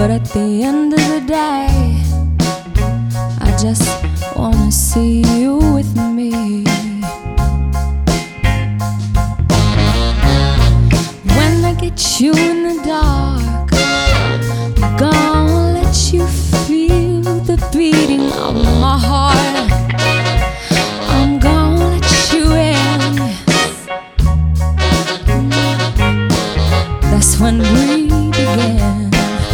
But at the end of the day, I just wanna see you with me. When I get you in the dark, I'm gonna let you feel the beating of my heart. I'm gonna let you in. That's when we begin.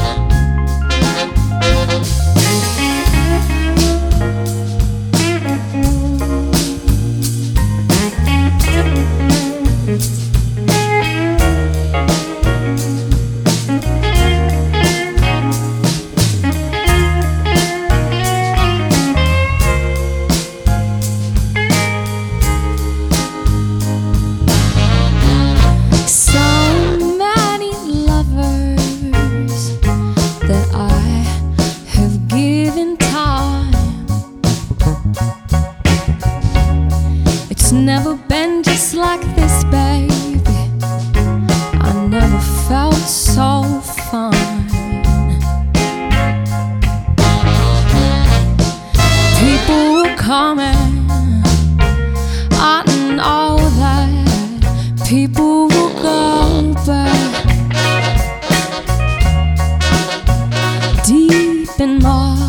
It's never been just like this, baby. I never felt so fine. People were coming, I know that. People will go back deep in my